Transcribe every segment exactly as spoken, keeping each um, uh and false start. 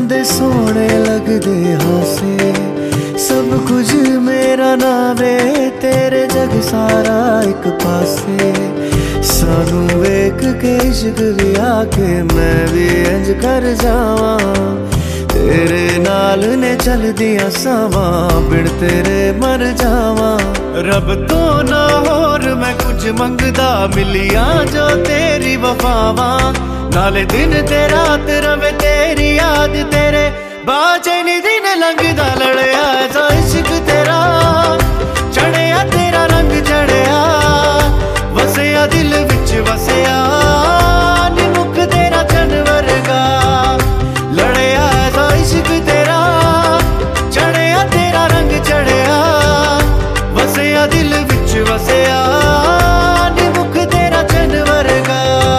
दे सोने लगदे हासे, सब कुछ मेरा नावे, तेरे जग सारा एक पासे। सानू वेख के इश्क भी आके मैं भी इंज कर जावा, तेरे नाल ने चल दिया सावा, बिन तेरे मर जावा। रब तो ना होर मैं कुछ मंगदा, मिलिया जो तेरी वफावा, नाले दिन ते रात रवे तेरी याद, तेरे बाजे नी दिन लंघदा लड़या जा इश्क तेरा, चढ़िया तेरा रंग चढ़िया, वसया दिल विच वसया, नी मुख तेरा चन वर्गा, लड़या जा इश्क तेरा, चढ़िया तेरा रंग चढ़िया, वसया दिल विच वसया, नी मुख तेरा चन वर्गा।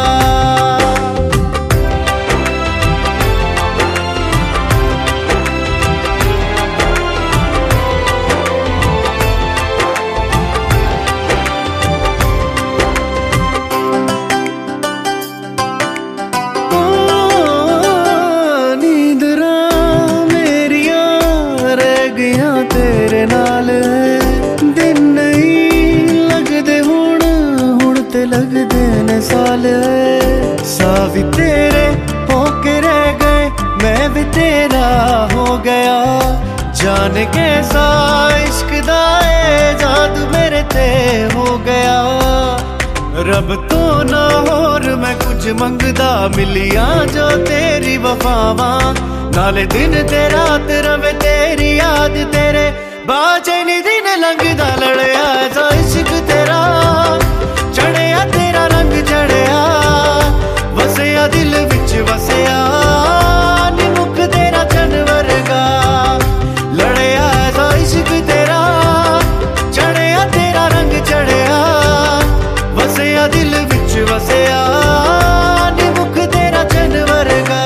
तेरे नाल दिन नहीं लगदे हुण, हुण ते लगदे ने साल, सा भी तेरे होके रह गए, मैं भी तेरा हो गया, जाने कैसा इश्क दा ए जादू मेरे ते हो गया। रब तो ना होर मैं कुछ मंगदा, मिलिया जो तेरी वफावा, नाले दिन ते रात रवे तेरी याद, तेरे बाजे नी दिन लंघदा लड़या जा इश्क तेरा, चढ़िया तेरा रंग चढ़िया, वसया दिल विच वसया, नी मुख तेरा चन वर्गा, लड़या जा इश्क तेरा, चढ़िया तेरा रंग चढ़िया, वसया दिल विच वसया, नी मुख तेरा चन वर्गा।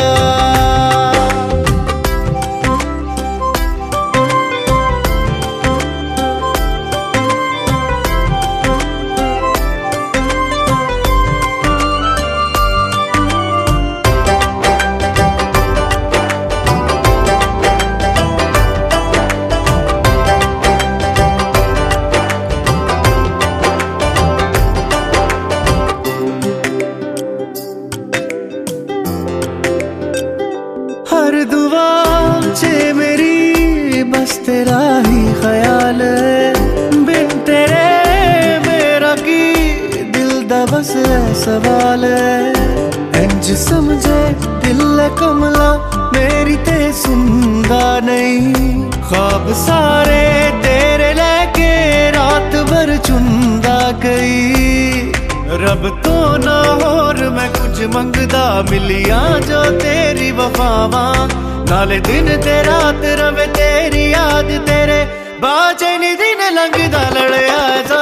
हर दुआ चे मेरी बस तेरा ही ख्याल है, बिन तेरे मेरा की दिल दा बस सवाल है, इंज समझे दिल कमला मेरी ते सुनदा नहीं, ख्वाब सारे तेरे लेके रात भर चुनदा गई। रब तो ना होर मैं कुछ मंगदा, मिलिया जो तेरी वफावा, नाले दिन ते रात रवे तेरी याद, तेरे बाजे नी दिन लंघदा लड़या जा